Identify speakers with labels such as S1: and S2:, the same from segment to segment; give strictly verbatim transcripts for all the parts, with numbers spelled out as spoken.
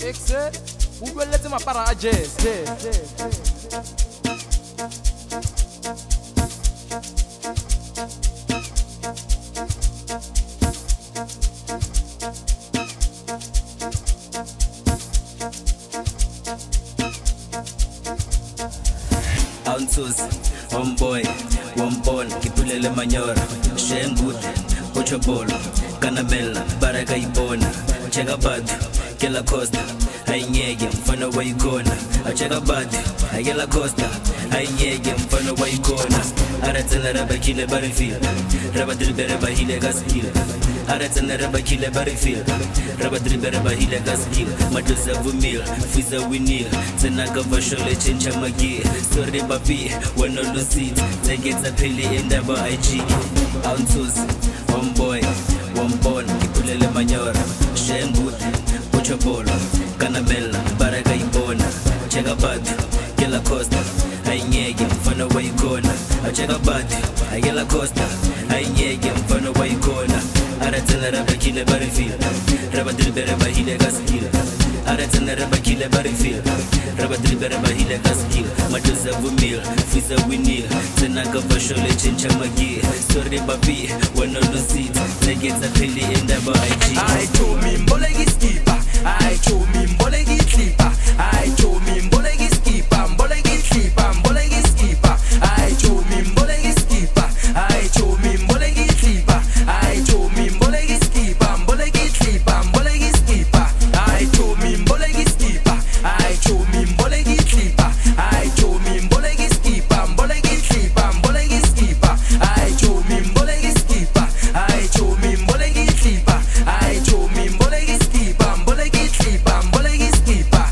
S1: Exe, o beleza ma para a jazz.
S2: Ounces, one boy, one ball, kipulele manyora, shengut, ocho bolo, kanamela, baraka ibona, cheka badu, kela costa, ainyege, mfano wa ikona, acheka badu, ayela costa, ainyege, mfano wa ikona, aratana raba kile barifil, raba dilbere bahile gaskil, aratana raba kile barifil, raba dilbere bahile gaskil, maduza vumil, fiza winil, tsanaka vashole chencha magi, sorry babi, wano lucid, tegeza pili indaba I G, ounces, one boy, one ball, kipulele manyora, shengut, ocho bolo, kanamela, baraka ibona, cheka badu, kela costa, ainyege, mfano wa ikona, acheka badu, ayela costa, ainyege, mfano wa ikona, aratana raba kile barifil, raba dilbere bahile gaskil, aratana raba kile barifil, raba dilbere bahile gaskil, maduza vumil, fiza winil, tsanaka vashole chencha magi, sorry babi, wano lucid, tegeza pili indaba I G.
S3: I told me mbolegi skipa, I told me mbolegi slipa, I told me mbolegi skipa, mbolegi slipa, mbolegi skipa, I told me mbolegi skipa, I told me mbolegi slipa, I told me mbolegi skipa, mbolegi slipa, mbolegi skipa, I told me mbolegi skipa, I told me mbolegi slipa, I told me mbolegi skipa, mbolegi slipa, mbolegi skipa, I told me mbolegi skipa, I told me mbolegi slipa, I told me mbolegi skipa, mbolegi slipa, mbolegi skipa.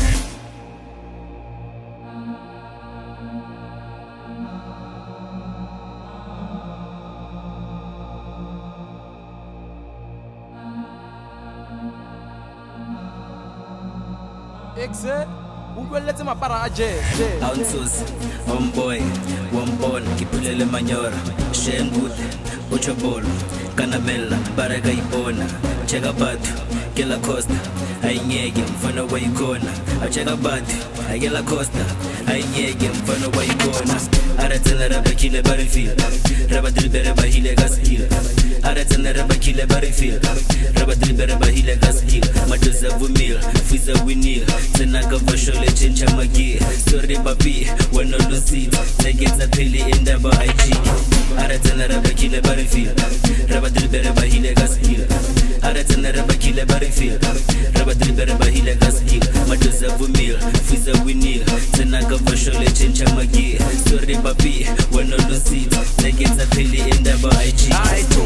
S1: Exe, o beleza ma para a jazz.
S2: Ounces, one boy, one ball, kipulele manyora, shengut, ocho bolo, kanamela, baraka ibona, cheka badu, kela costa, ainyege, mfano wa ikona, acheka badu, ayela costa, ainyege, mfano wa ikona, aratana raba kile barifil, raba dilbere bahile gaskil, aratana raba kile barifil, raba dilbere bahile gaskil, maduza vumil, fiza winil, tsanaka vashole chencha magi, sorry babi, wano lucid, tegeza pili indaba I G, aratana raba kile barifil, raba dilbere bahile gaskil, aratana raba kile barifil, raba dilbere bahile gaskil, maduza vumil, fiza winil, tsanaka vashole chencha magi, sorry babi, wano lucid, tegeza pili indaba I G.